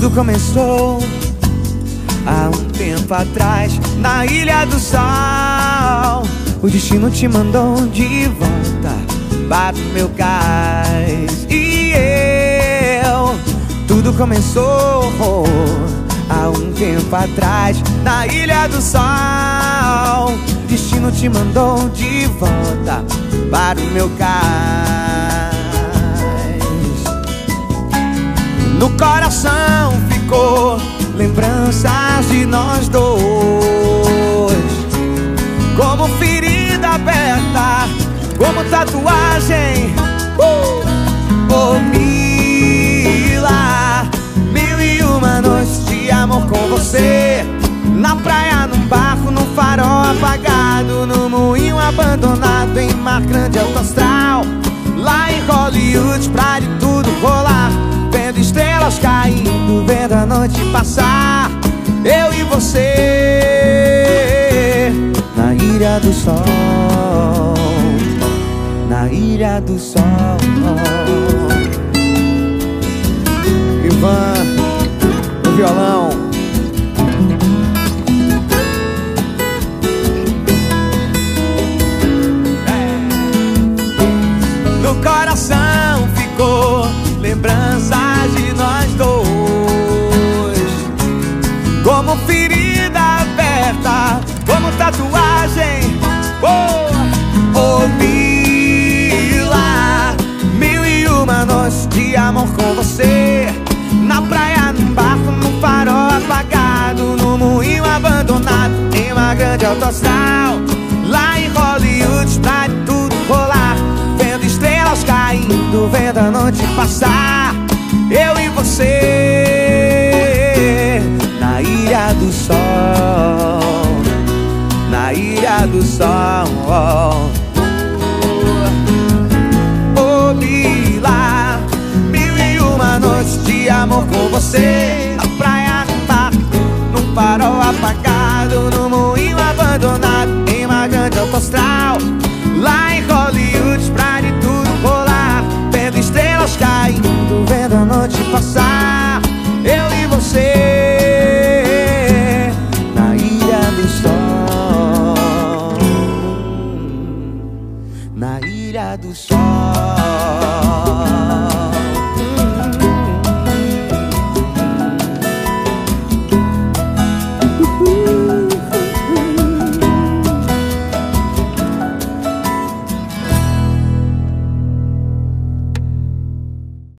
Tudo começou há um tempo atrás, na Ilha do Sol. O destino te mandou de volta para o meu cais. E eu, tudo começou há um tempo atrás, na Ilha do Sol. O destino te mandou de volta para o meu cais. No coração ficou lembranças de nós dois, como ferida aberta, como tatuagem. Oh, Mila, 1001 noites de amor com você, na praia, num barco, num farol apagado, no moinho abandonado, em mar grande alto astral, lá em Hollywood, pra de tudo rolar, vendo estrelas caindo, vendo a noite passar, eu e você, na Ilha do Sol, na Ilha do Sol. Ivan, no violão. No coração ficou lembranças de nós dois, como ferida aberta, como tatuagem. Oh, Mila, 1001 noites de amor com você, na praia, num barco, num farol apagado, no moinho abandonado, em uma grande alto astral, lá em Hollywood, pra de tudo rolar, vendo estrelas caindo, vendo a noite passar, eu e você, na Ilha do Sol, na Ilha do Sol. Oh, Mila, 1001 noites de amor com você,